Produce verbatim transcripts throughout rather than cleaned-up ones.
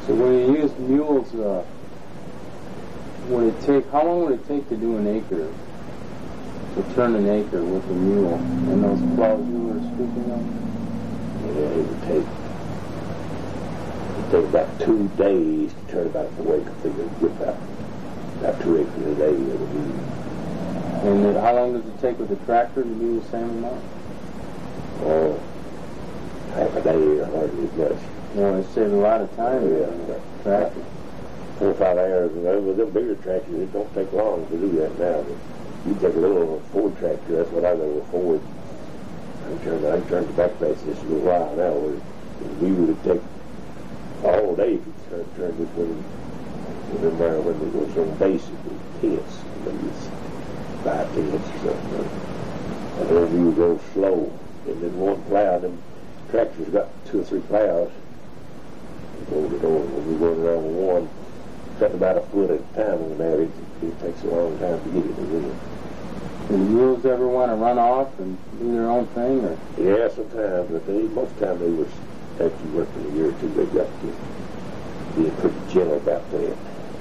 So when you use mules, uh, would it take, how long would it take to do an acre? To turn an acre with a mule and those plows you were speaking of? Yeah, it would take, it would take about two days to turn about the acre figure to get about, about two acres a day. It would be. And then how long does it take with a tractor to do the same amount? Oh, half a day or hardly as much. Well, it saves a lot of time. Yeah, with a tractor. Four or five hours. And with them bigger tractors, it don't take long to do that now. But you take a little Ford tractor, that's what I know with Ford. I turned, I turned the back base just a little while now. Where we would take all day if you turn, turn this one. Remember when it was on base, it was tense. Maybe it's five tenths or something. And then we would go slow. And then one plow, them tractors got two or three plows. Over the door. When we go around with one, cutting about a foot at a time on that, it, it takes a long time to get it to do it. Do the mules ever want to run off and do their own thing? Or? Yeah, sometimes, but they, most of the time they was, after you worked in a year or two, they got to be pretty gentle about that.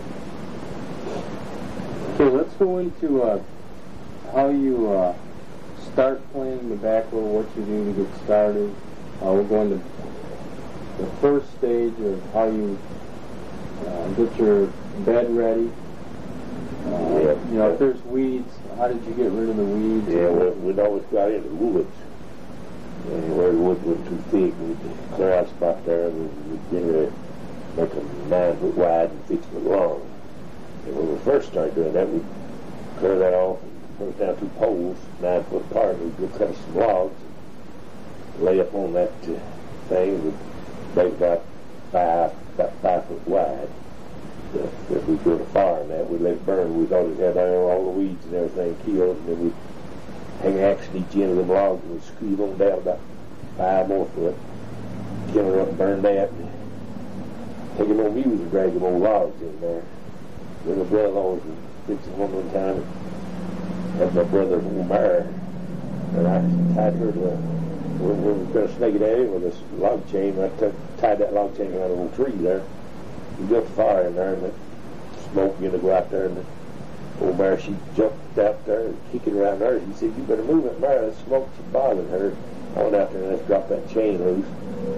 Okay, let's go into uh, how you uh, start playing the back row, what you do to get started. Uh, we're going to the first stage of how you uh, get your bed ready. Uh, yeah. You know, if there's weeds, how did you get rid of the weeds? Yeah, we, we'd always got into the woods. And where the woods were too thick, we'd clear out a spot there and we'd generally make them nine foot wide and six foot long. And when we first started doing that, we'd clear that off and put it down two poles, nine foot apart, and we'd go cut some logs and lay up on that uh, thing. We'd make about five, about five foot wide. If we built a fire and that, we'd let it burn. We thought it had all the weeds and everything killed, and then we'd hang an axe at each end of them logs and we'd squeeze them down about five more foot, kill her up and burn that, and take them on mules and drag them old logs in there. Then my brother-in-law was fixing one one time, and had my brother's old mare, and I tied her to the, when we were going to snake it at him with this log chain, I took, tied that log chain around a little tree there. We built a fire in there, and the smoke began to go out there, and the old mare, she jumped out there and kicking around there. He said, "You better move it, mare. The smoke's bothering her." I went out there and just dropped that chain loose.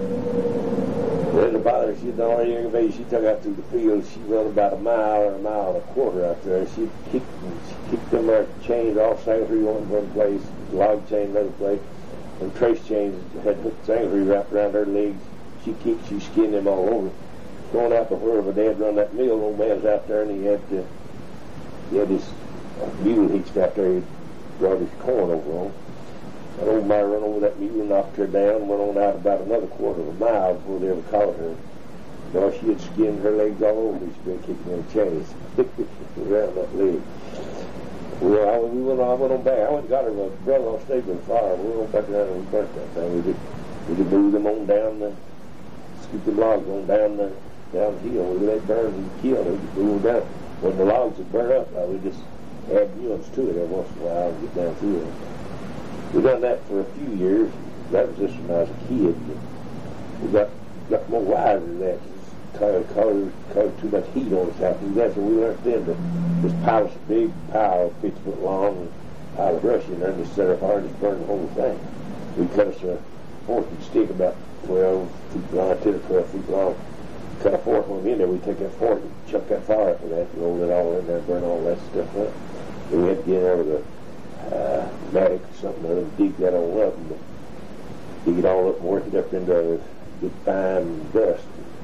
Well, it bothered her. She didn't know anything about it. She took out through the field. She run about a mile or a mile and a quarter out there. She kicked, she kicked them there chains off, Sangaree one one place, log chain another place, and trace chains had put Sangaree wrapped around her legs. She kicked, she skinned them all over. Going out to where my dad run that mill, old man was out there, and he had uh, he had his uh, mule hitched out there. He brought his corn over on. That old mare run over that mule, knocked her down, and went on out about another quarter of a mile before they ever caught her. Boy, she had skinned her legs all over. She'd been kicking them chains around that leg. Well, I, we went on, I went on back. I went and got her. My brother stayed with the fire. We went back around and we burnt that thing. We could, we could move them on down the, scoop the logs on down the, down the hill. We let it burn and kill it. We move down. When the logs would burn up, I would just add new ones to it every once in a while and get down through it. We've done that for a few years. That was just when I was a kid. We got got more wise than that. It caused, caused too much heat on us after that, so we learned then to just pile us a big pile fifty foot long and pile of brush in there and just set our fire and just burn the whole thing. We cut us a forking stick about twelve feet long, ten or twelve feet long. Cut a fork on in there, we take that fork and chuck that fire for that, roll it all in there, burn all that stuff up. Then we had to get in there with a uh, mattock or something or other and dig that all up and dig it all up and work it up into a good fine dust.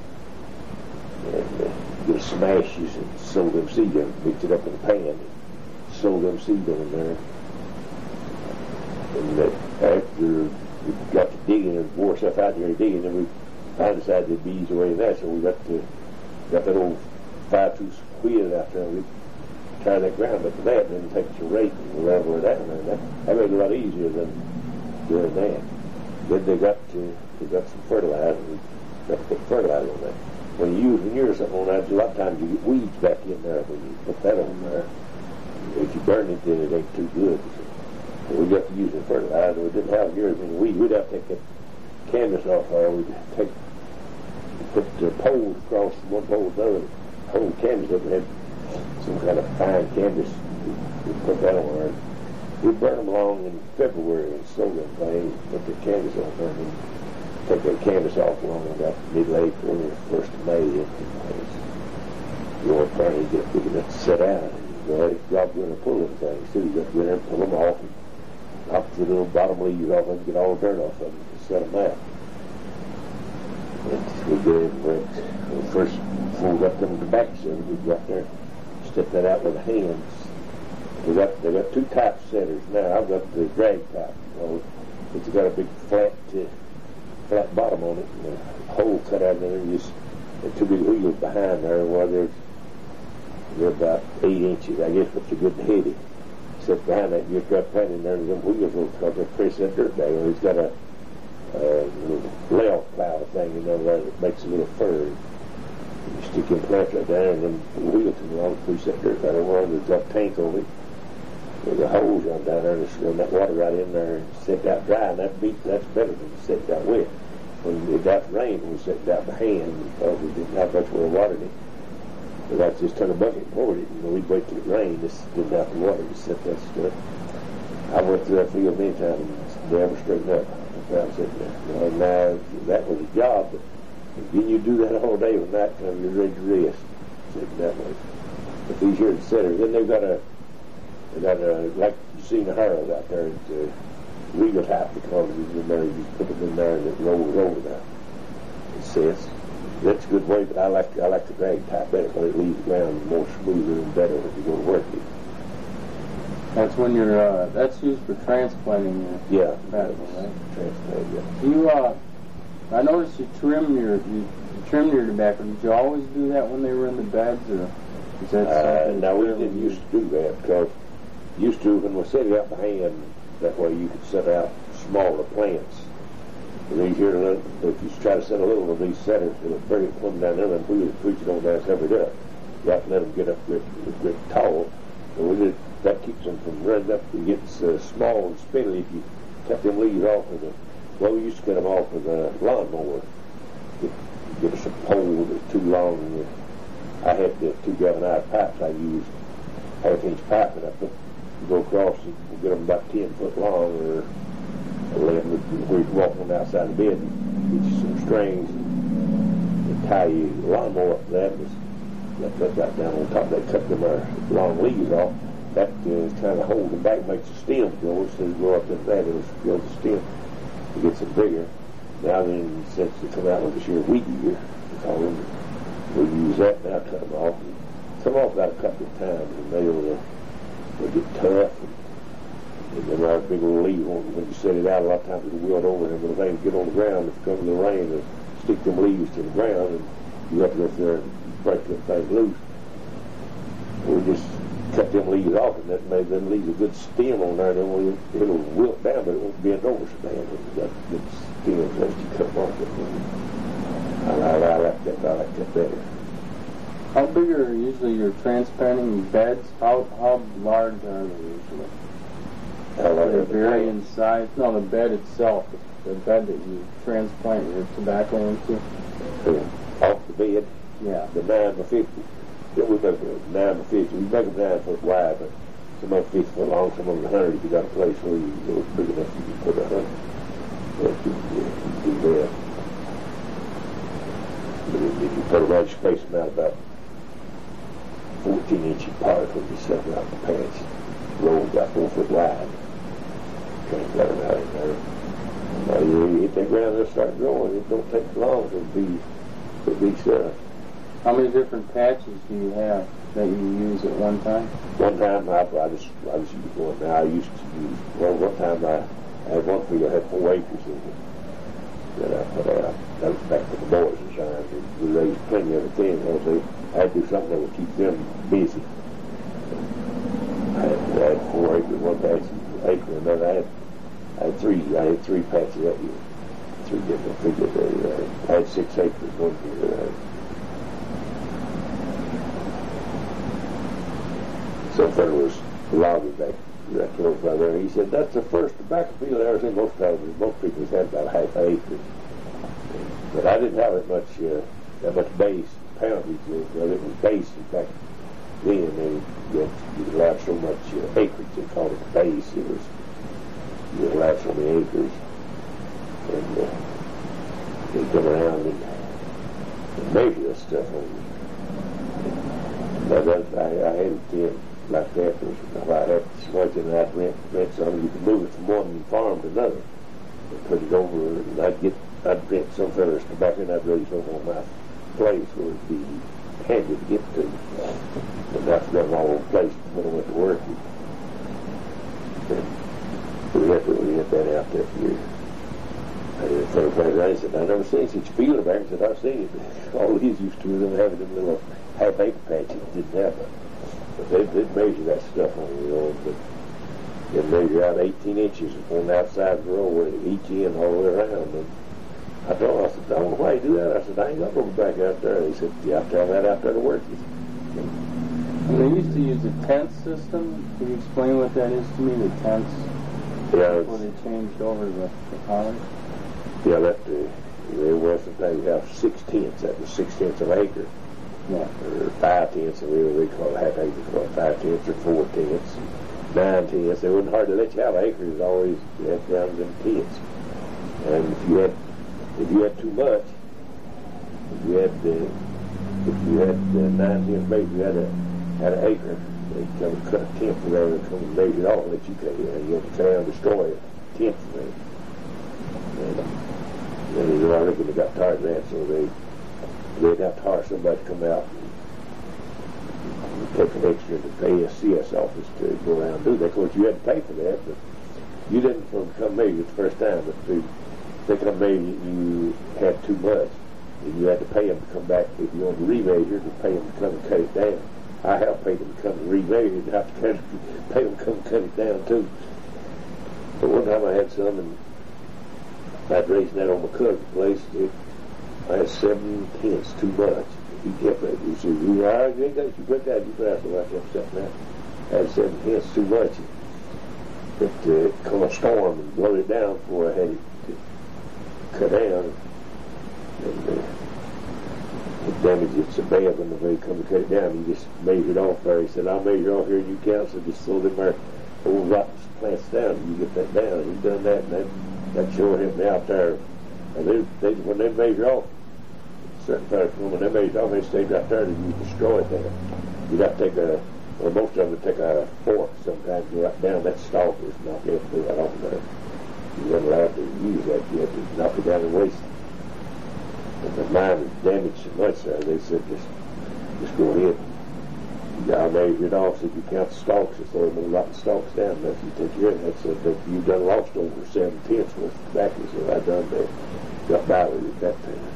And uh, get smashes and sow them seed in, mix it up in a pan and sow them seed in there. And uh, after we got to digging and wore stuff out there digging, then we finally decided to be easy away in that, so we got to got that old five-tooth quid out there and we tie that ground up to that and then take us a rake and level it out and that. That made it a lot easier than doing that. Then they got to, they got some fertilizer and we got to put fertilizer on that. When you use manure or something on that, a lot of times you get weeds back in there when you put that on there. If you burn it, then it ain't too good. So we got to use the fertilizer. We didn't have near as many weeds. We'd have to take that canvas off there. We'd take put the poles across from one pole to the other, hold canvas up and had some kind of fine canvas. We put that on there. We burn them along in February and sow them things, put the canvas on there, and take that canvas off along about mid-April or first of May. You want to try to get big enough to set out. You know, it's job going to pull them things too. You got to go in there and pull them off and knock the little bottom leaves off and get all the dirt off of them to set them out. And we did when we first fold up them tobacco setters. We go up there, step that out with the hands. They got they got two types of setters now. I've got the drag type. You know, it's got a big flat uh, flat bottom on it and a hole cut out there. And just and two big wheels behind there. Well, there's they're about eight inches, I guess, but they're good and heavy. Except behind that, you just got plenty in there, and them wheels will because they press that dirt down. And it's got a uh, little layoff plow thing in there that makes a little fur. You stick your plant right there, and then the wheel to the long push that dirt out of one. There's got a tank on it. There's a hose run down there, and just run that water right in there and set it out dry. And that beat, that's better than set it out wet. When it got rain, we set it out by hand because we didn't have much more water in it. But I just took a bucket and poured it, and we'd wait till it rained. Just didn't have the water to set that stuff. I went through that field many times and never straightened up. I was sitting there. You know, now, that was a job, but then you do that all day when night comes, you're ready to rest. Sitting that way. But these here are the setters. Then they've got a, they got a, like you've seen the Harrows out there, it's a regal type because it's in there, you put them in there and it rolls over now. It sets. That's a good way, but I like I like the drag type better because it leaves the ground more smoother and better when you go to work it. That's when you're, uh, that's used for transplanting your yeah, tobacco, right? Transplant, yeah. Do you, uh, I noticed you trim your, you, you trimmed your tobacco. Did you always do that when they were in the beds, or is that Uh, something? now, we didn't used to do that because used to, when we set it out by hand, that way you could set out smaller plants. And these here, if you try to set a little of these setters, it'll bring it plumb down there and wheels push it on down and cover it up. You have to let them get up good, good tall. And we did, that keeps them from running up. It gets uh, small and spindly if you cut them leaves off with a, well, we used to cut them off with a lawnmower. Get, get us a pole that's too long. And I had the two galvanized pipes I used, half inch pipe, and I put, go across and we'll get them about ten foot long or eleven, where you walk on the outside of the bed, get you some strings and tie you lawnmower up to that. And let that right down on top of that, cut them uh, long leaves off. That uh, kind of holds them back, makes the stem go. Instead of go up in that, it'll build the stem. It gets them bigger. Now then, since they come out with this year weed eater, we call them, we use that now, cut them off. And come off about a couple of times, and they'll, uh, they'll get tough. And, and then our big old leaves, when you set it out, a lot of times it'll wilt over, and when the things get on the ground, if it comes to the rain, they'll stick them leaves to the ground, and you have to go through there and break them things loose. We just cut them leaves off, and that made them leaves a good stem on there, and then we'll, it'll wilt down, but it won't bend over so bad. It's got good stems as you cut them off. I, I, I like that. I like that better. How big are usually your transplanting beds? How how large are they usually? How large They are the vary plants? in size. No, the bed itself, the bed that you transplant your tobacco into. Uh, off the bed, Yeah. the nine by fifty. Yeah, we make them nine by fifty. We make them nine foot wide, but some of them fifty foot long, some of them a hundred. If you got a place where you go big enough, you can put a hundred. But you, you, you do that. But if you put a right space them out about fourteen inch apart when you set them out the pants, roll about four foot wide. Transplant them out in there. Now you hit that ground, they'll start growing. It don't take long to be, to be stuff. How many different patches do you have that you use at one time? One time I, I just I just used one. Now I used to use well one time I, I had one field I had four acres in it. That I put out. That was back to the boys and times. We raised plenty of it then. You know, so I had to do something that would keep them busy. I had, I had four acres, one patch acre, and then I had I had three I had three patches that year. Three different three different areas. I had six acres one year. I had, some fellow was logging back that close by there. He said, that's the first tobacco field I ever seen. Most times, most people had about half an acre. But I didn't have as much uh, how much base, poundage of it was base. In fact, then they you you allowed so much uh, acreage. They called it base. It was you allowed so many acres, and uh, they come around and, and measure this stuff on you. But that, I, I had it then like that. If I had so much and I'd rent, rent some, you could move it from one farm to another and put it over, and I'd get, I'd rent some fellas tobacco and I'd raise them on my place where it'd be handy to get to. And that's them all over the place when I went to work. And we had to rent that out that year. I didn't think about it. I said, I never seen such field tobacco. I said, I've seen it. All these used to them having them little half acre patches. Didn't have it. But they did measure that stuff on you know, but they measure out eighteen inches on the outside of the road, each end all the way around. And I told him, I said, I don't know why you do that. I said, I ain't got to go back out there. He said, yeah, I'll tell that out there to work. And they used to use a tent system. Can you explain what that is to me, the tents? Yeah. Before they changed over to the, the college? Yeah, that, uh, there was sometimes you have six tents. That was six tenths of an acre. Yeah. Or five tenths, or we call it half acre, call it five tenths or four tenths, nine tenths. They wouldn't hardly let you have acres. Always you had down them tenths. And if you had if you had too much, if you had uh, if you had uh, nine tenths, maybe you had a had an acre, they'd come and cut a tenth of there and come and measure it off and let you cut it. You had to cut out and destroy a tenth of it. And then I reckon they got tired of that, so they they'd have to hire somebody to come out and take an extra to pay a C S office to go around and do that. Of course, you had to pay for that, but you didn't come measure it the first time. But they, they come measure you had too much, and you had to pay them to come back. If you wanted to remeasure, to pay them to come and cut it down. I have paid them to come and remeasure, and have to cut it, pay them to come and cut it down too. But one time I had some, and I'd raised that on my cousin's place. It, I had seven tenths too much. He kept it. He said, you are, you ain't got you put that, you put that. So I kept setting that. I had seven tenths too much. It uh, come a storm and blowed it down before I had it cut down. And uh, it damaged it so bad when they come to cut it down. He just measured off there. He said, I'll measure off here and you count. So just throw them there old rotten plants down and you get that down. He done that and that, that showed him out there. And they, they, when they measure off, certain parts of them, when they measure off, they stayed right there and you destroy it there. You'd have to take a, or most of them would take a fork sometimes to right down that stalk. It's not able to do that off there. You weren't allowed to use that. You had to knock it down and waste it. And the mine was damaged so much there, they said, just, just go ahead. You gotta measure it off. So if you count the stalks, just throw them rotten stalks down. That's you take care of that. So that you've done lost over seven tenths worth of tobacco. So I done that. Got by with it that time.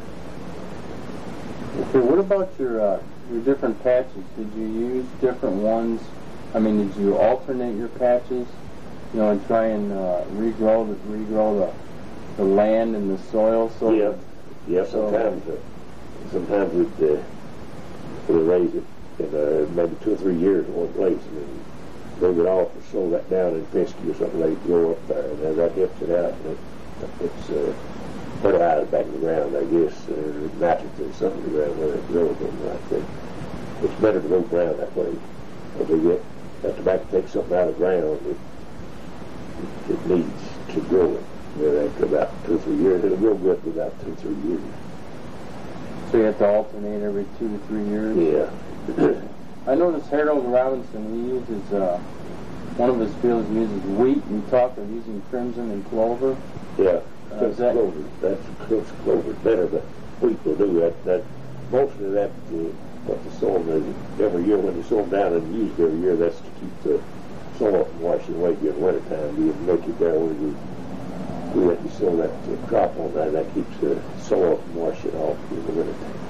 Okay, what about your uh, your different patches? Did you use different ones? I mean, did you alternate your patches? You know, and try and uh, regrow the regrow the, the land and the soil. So yeah, yeah. Sometimes, so, uh, sometimes we'd uh, we'd raise it in uh, maybe two or three years in one place, and then move it off or slow that down in pesky or something. They grow up there, and that helps it out. And it, it's uh, fertilized back in the ground, I guess, uh, nitrogen, something in the ground where it grows and like that. It's better to go ground that way. Because they get that tobacco takes something out of the ground, it, it, it needs to grow it. Yeah, after about two or three years, it'll grow good for about two or three years. So you have to alternate every two to three years? Yeah. I noticed Harold Robinson, he uses, uh, one of his fields uses wheat, and he talked of using crimson and clover. Yeah. Uh, That's that, clover. That's close clover better, but wheat will do that. That most of that, uh, what the soil does every year when you sow them down and use it every year, that's to keep the soil from washing away during winter time. You make it there where you we let you sow that uh, crop on there. That keeps the soil from washing off in the winter time.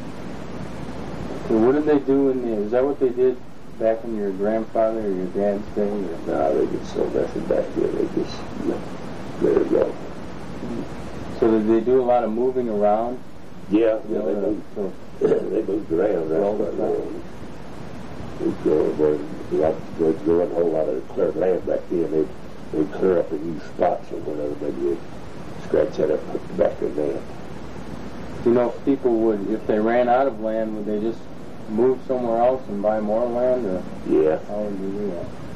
So what did they do in the? Is that what they did back in your grandfather or your dad's day? Or? No, they didn't sow nothing back there. They just you know, let it go. So did they do a lot of moving around? Yeah, You yeah, know, they uh, moved. so They moved around. That's Well, what that's they We'd go, they'd go in a whole lot of cleared land back then. They'd, they'd clear up a new spot somewhere or another. Maybe they'd scratch that up and put it back in there. You know, if people would, if they ran out of land, would they just move somewhere else and buy more land, or Yeah. how would you do that?